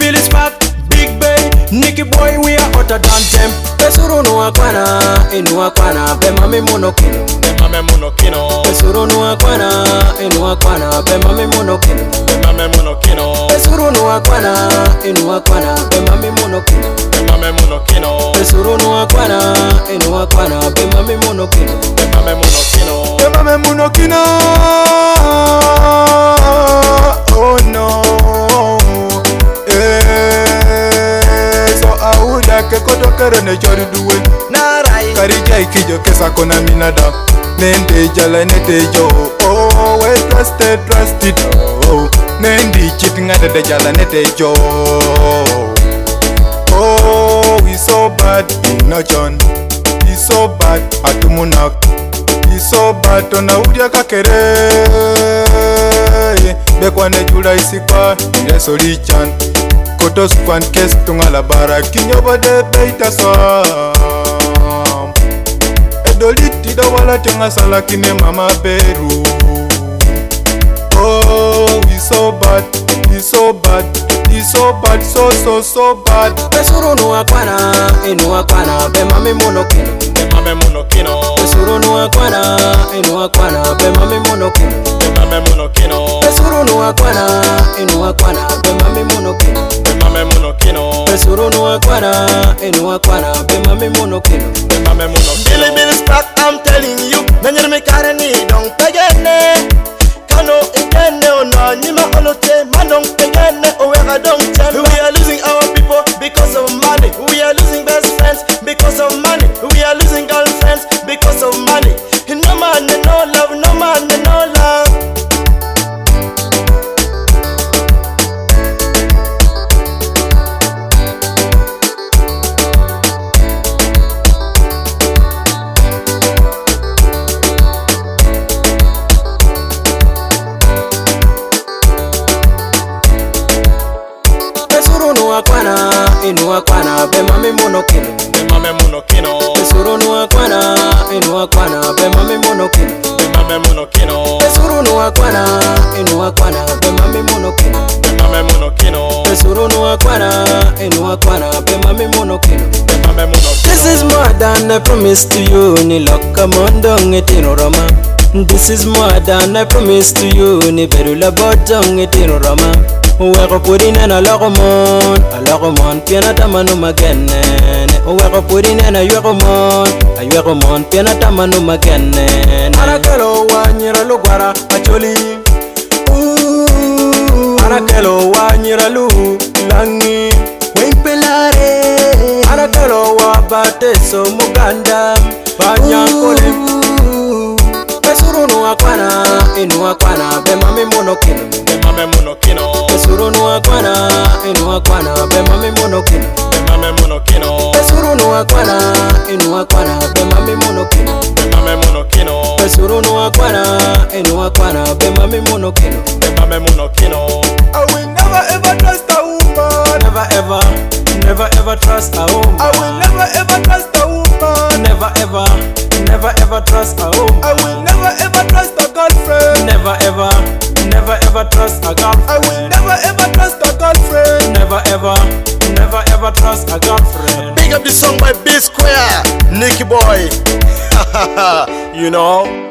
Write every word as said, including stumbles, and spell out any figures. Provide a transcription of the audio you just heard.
Billy Spark, Big Bay, Nicky Boy, we are hotter than them. Pesuru no akwana, inu akwana, be mami monokino. Be mame monokino. Pesuru no akwana, inu akwana, be mami monokino. Be mame monokino. Pesuru no akwana, inu akwana, be mami monokino. Be mame monokino. Pesuru no akwana, inu akwana, be mami monokino. Be mame monokino. Be mame monokino. Oh no. Ke koto kere ne jori duwe Narai Kari jai kijo kesa kona minada Nende jala nete jo Oh, we trusted, trusted Oh, nendi chit ngade de jala nete jo Oh, we so bad in a John We so bad atumunak We so bad tona udia kakere Bekwane jula isikwa Yeso lichan Kotos kwan kes tunga la bara kinyoba de beita swam Edoliti da wala tunga sala kine mama beru Oh, we so bad, we so bad, we so bad, so so so bad. Pesuru no akwana, inu akwana, be mami monokino. Be mame monokino. Pesuru no akwana, inu akwana, be mami monokino. Be mame monokino. Pesuru no akwana, inu akwana, be mami monokino. Be mame monokino. Pesuru no akwana, inu akwana, be mami monokino. Be mame monokino. Billy Billy Spark, I'm telling you, menyer me kareni don't pegene. Kano igene ono nima olote manong pegene owega don't tell. We are losing our people because of money. We are losing best friends because of money. We are losing girlfriends because of money. No man, no love, no man, no love. Akwana, inu akwana, be mami monokino. Be mame monokino. Pesuru no akwana, inu akwana, be mami monokino. Be mame monokino. Pesuru no akwana, inu akwana, be mami monokino. Be mame monokino. Pesuru no akwana, inu akwana, be mami monokino. Be mame monokino. This is more than I promised to you, ni lokka mondong etino roma. This is more than I promised to you, ni berula botong etino roma. Uweko purine na lokomon, a lokomon piana tamanu magene. Uweko purine na yokomon, a yokomon piana tamanu magene. Anakelo wanyira lugwara acholi. Anakelo wanyira lu langi wimpelare. Anakelo wabate so muganda banyankole. Pesuru no akwana, inu akwana, be mami monokino. Be mame monokino. Pesuru no akwana, inu akwana, be mami monokino. Be mame monokino. Pesuru no akwana, inu akwana, be mami monokino. Be mame monokino. Pesuru no akwana, inu akwana, be mami monokino. Be mame monokino. I will never ever trust a woman. Never ever, never ever trust a woman. I will never ever trust a woman. Never ever, never ever trust a woman. I will never ever trust a girlfriend. Never ever, never ever trust a girlfriend. I will never ever trust a girlfriend. Never ever, never ever trust a girlfriend. Big up the song by B Square, Nicky Boy. You know.